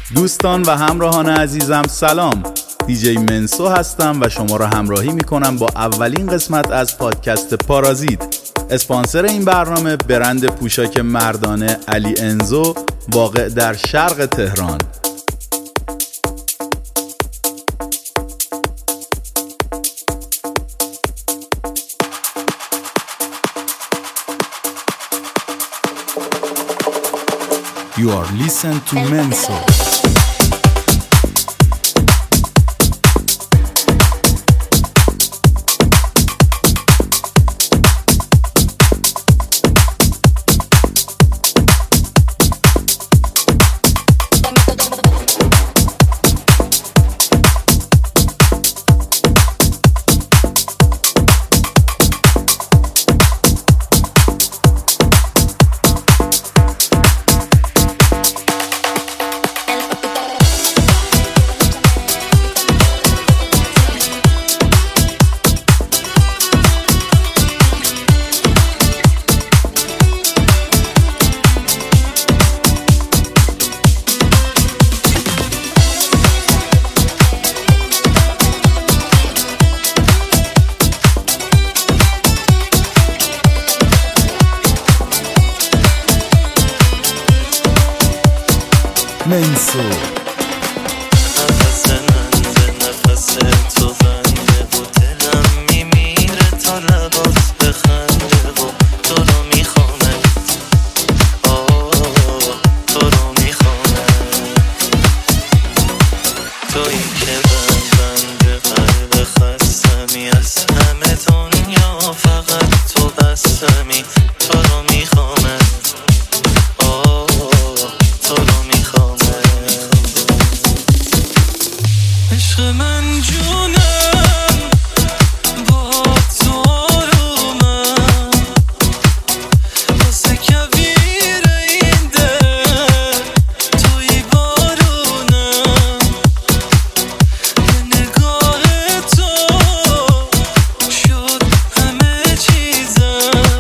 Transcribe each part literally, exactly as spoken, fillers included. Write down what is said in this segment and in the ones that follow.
دوستان و همراهان عزیزم سلام، دیجی منسو هستم و شما را همراهی میکنم با اولین قسمت از پادکست پارازیت. اسپانسر این برنامه برند پوشاک مردانه علی انزو واقع در شرق تهران. You are listening to Menso. منسو نفس من به نفس تو بنده و دلم میمیره تا لبات بخنده و تو رو میخوامه، آه تو رو میخوامه، تویی که بند بند قلب خستمی، از همه دنیا فقط تو بستمی، تو رو میخوامه، آه تو رو میخوامه. عشق من جونم با تو آرومم، واسه کویر این دل توی بارونم، یه نگاه تو شد همه چیزم،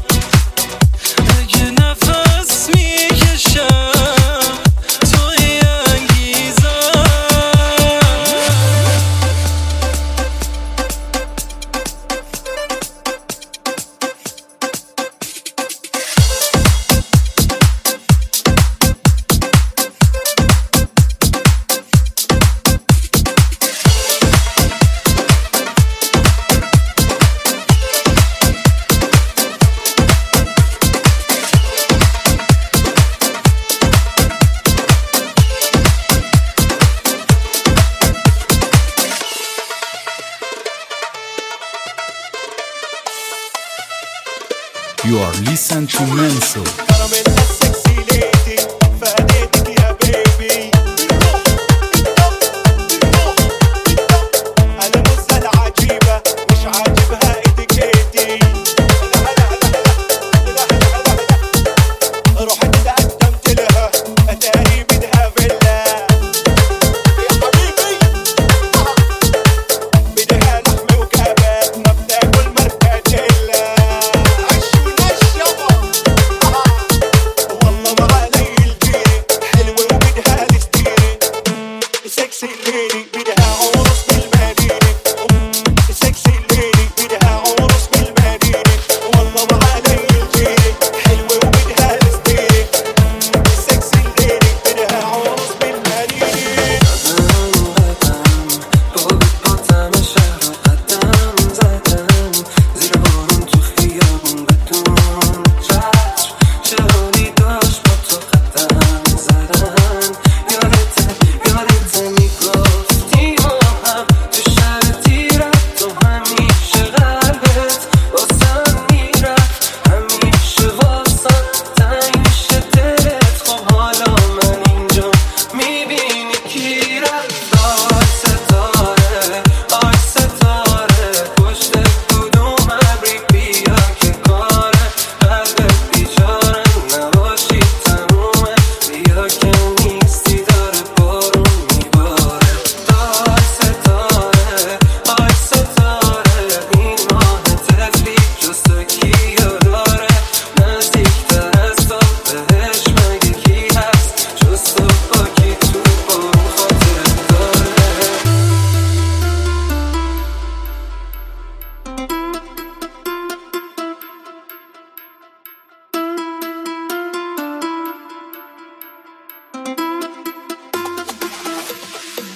اگه نفس میکشم توی انگیزم. You are listening to Menso.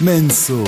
منسو.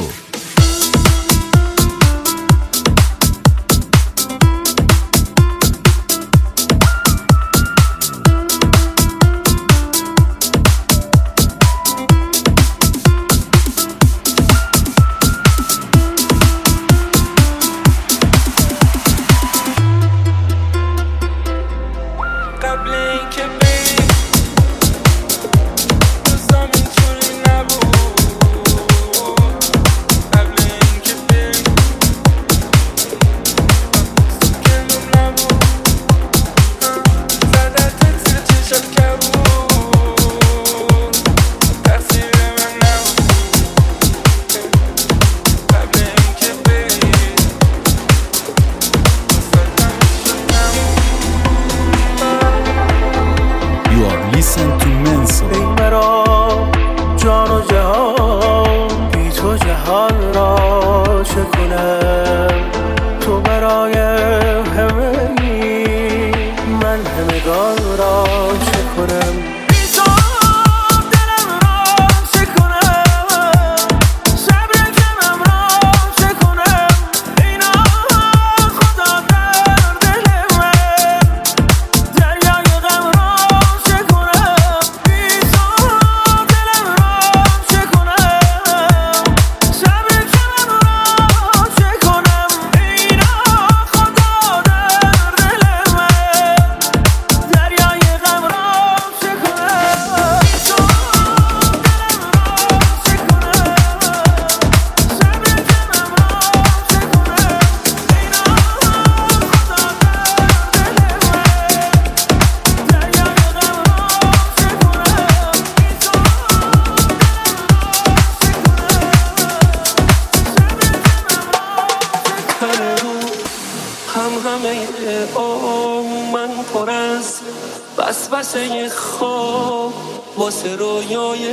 وسوسه خواب واسه رویای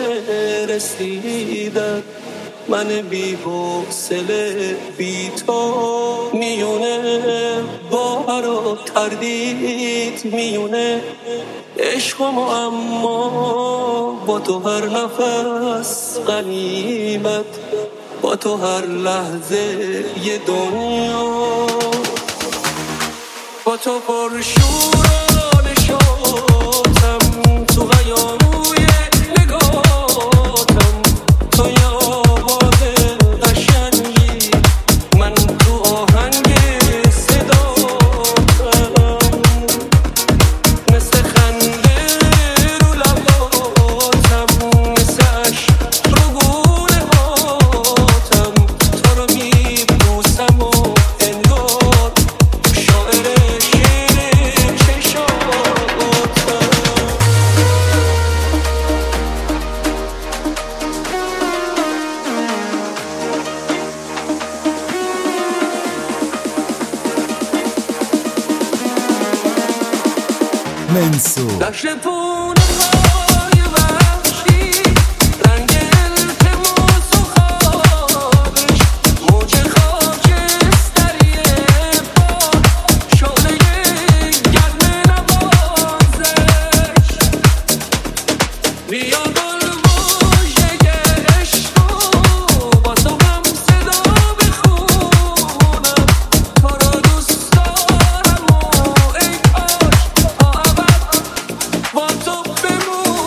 رسیدن، من بی حوصله بی تو میونه باور و تردید، میونه عشق و اما با تو هر نفس غنیمت، با تو هر لحظه یه دنیا، با تو پرشور و نشاتم، تو غیاموی نگاتم، تو یه آواز قشنگی، من تو آهنگ صداتم، مثل خنده رو لباتم، مثل عشق رو گونه هاتم، تو رو میبوسم و انگار شاعر شعر چشاتم. منسو دشت پونه های وحشی، رنگ التماس و خوابش، موج خاکستری باد، شعله گرم نوازش، بیا گل واژه عشق رو با تو هم صدا بخونم، تو رو دوست دارم و ای کاش تا ابد با تو بمونم.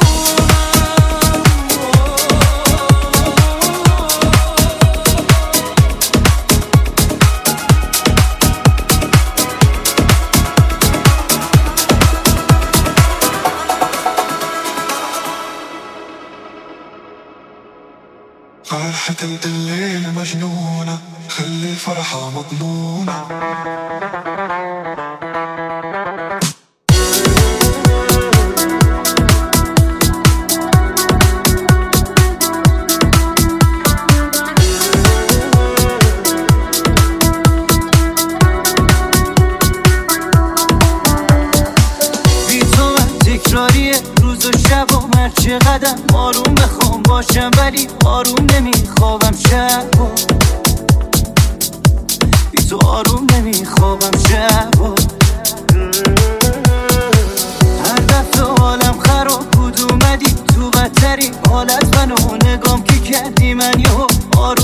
فرحة الليل مجنونة، خلي الفرحة مضمونة. بی تو من تکراریه روز و شب و مرچ قدم، آروم بخوام باشم ولی آروم نمیخوابم شب، بی تو آروم نمیخوابم شب، هر دفعه حالم خراب بود اومدی تو بدترین حالت، منو نگام که کردی من یهو آروم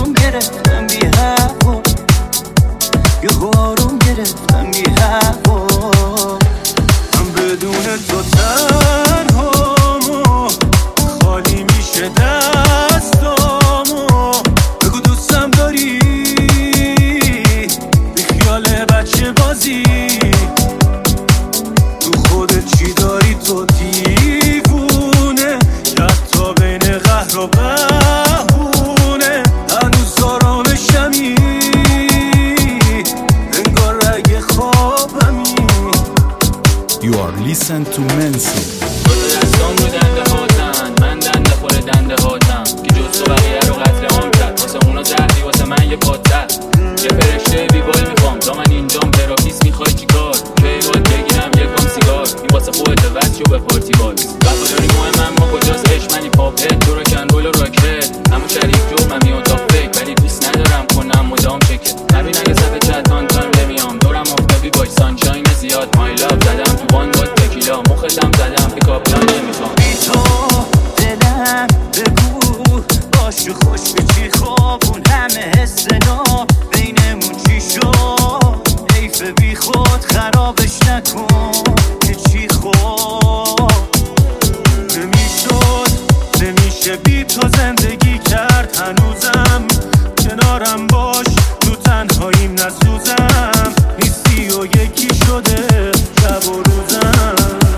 You are listen to Menso. دستان رو دنده هاتن، من دنده خوره دنده هاتم که جز تو بقیه رو قتل عام کرد. واسه اونا زهری واسه من یه پادتر، یه فرشته بیبال میخوام تا من اینجام تراپیست. میخوای چی کار؟ که باید بگیرم یه کام سیگار. این واسه خودت وز شو به پارتی باز. وفاداری مهم اما کجاست عشق؟ منی پاپت تو رو کندول و راکت. همون شریف جرمم یه اتاق فکر، ولی دوست ندارم کنم مدام چکت. نبین اگه صفحه چت آن تایم نمیام دورم آفتابی باش سانشاین زیاد. مای لاو زدم تو وان با تکیلا، مختم زدم پیکاپ لاین نمیخوام. بی تو دلم بگو باش و خوش به چی خواب اون همه حس ناب بینمون چی شد؟ حیف بی خود خرابش نکن که چی خوب نمیشد نمیشه بی تو زندگی کرد. هنوزم کنارم باش تو تنهاییم نسوزم. نیستی و یکی شده شب و روزم.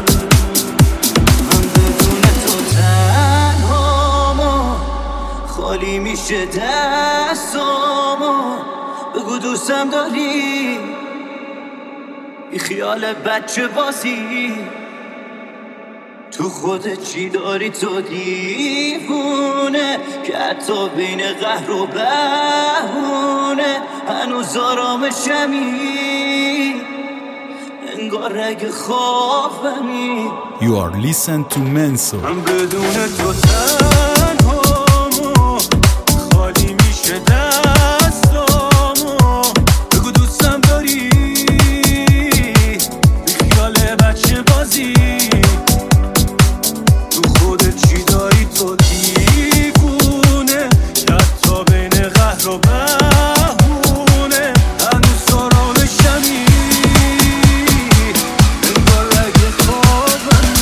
من بدون تو تنهامو خالی میشه دستامو. بگو دوستم داری بی خیال بچه بازی. تو خودت چی داری تو دیوونه که حتی بین قهر و بهونه هنوز آرامشمی انگار رگ خوابمی. You are listen to Menso. من بدون تو تنهامو خالی میشه دستامو. بگو دوستم داری بی خیال بچه بازی. تو خودت چی داری تو دیوونه که حتی بین قهر و بهونه هنوز آرامشمی انگار رگ خوابمی.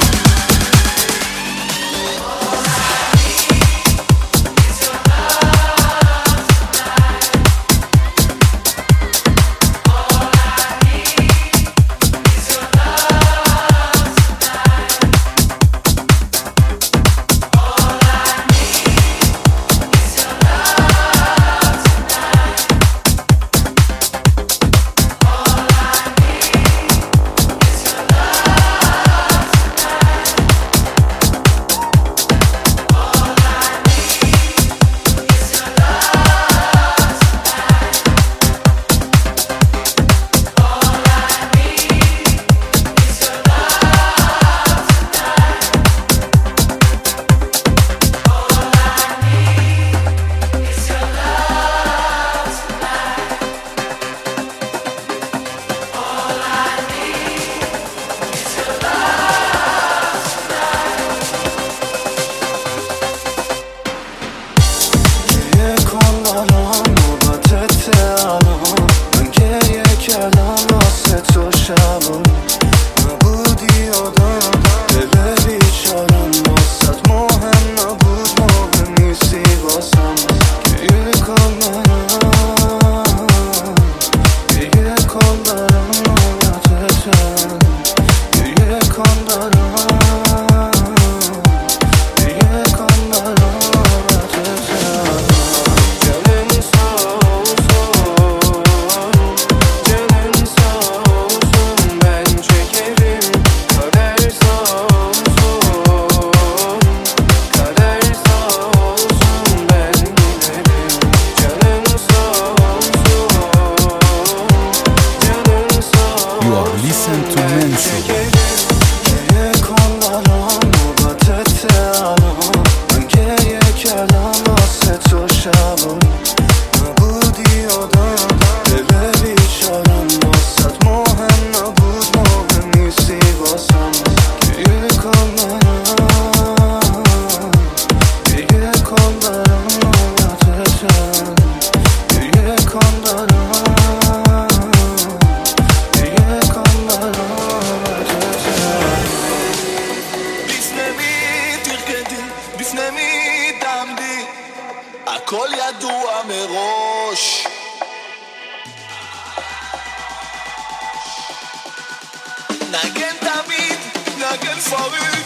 نگن تمید نگن فاقید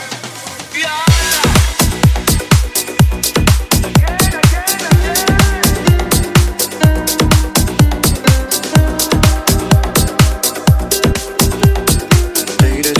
غیر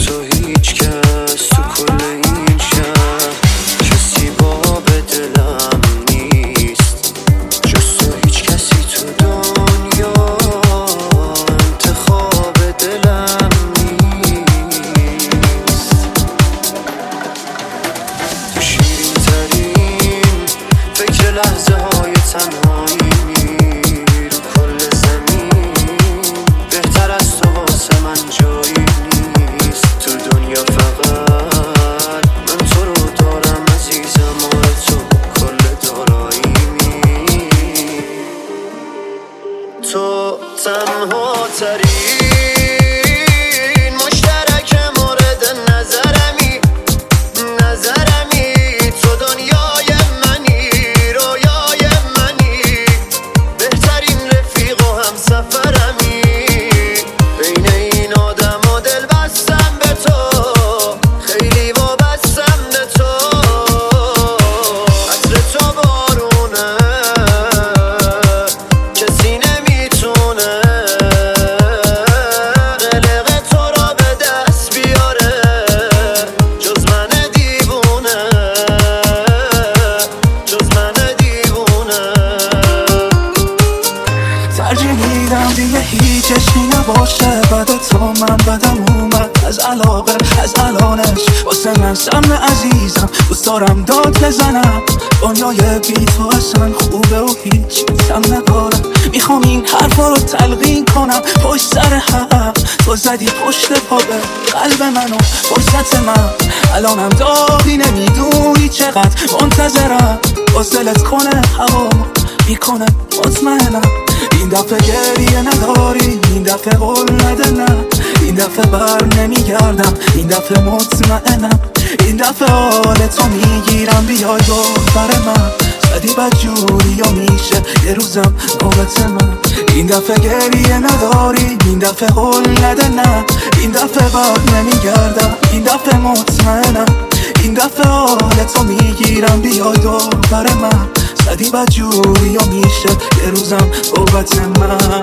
از علاقه از الانش واسه من سم عزیزم دوست دارم داد بزنم دنیای بی تو اصلا خوبه و هیچ سم ندارم میخوام این حرفا رو تلقین کنم پشت سر هم تو زدی پشت پا به قلب منو فرصت من الانم داغی نمیدونی چقدر منتظرم وصلت کنه هوا میکنه مطمئنم این دفعه گریه نداری این دفعه قول نده نه این دفعه بر نمیگردم این دفعه مطمئنم این دفعه حال تو میگیرم بیای دختر من زدی بدجوری و میشه یه روزم نوبت من این دفعه گریه نداری این دفعه قول نده نه این دفعه بر نمیگردم این دفعه مطمئنم این دفعه حال تو میگیرم بیای دختر من زدی بدجوری و میشه یه روزم نوبت من.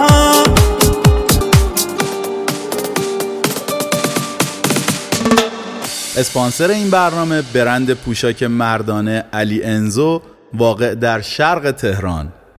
اسپانسر این برنامه برند پوشاک مردانه علی انزو واقع در شرق تهران.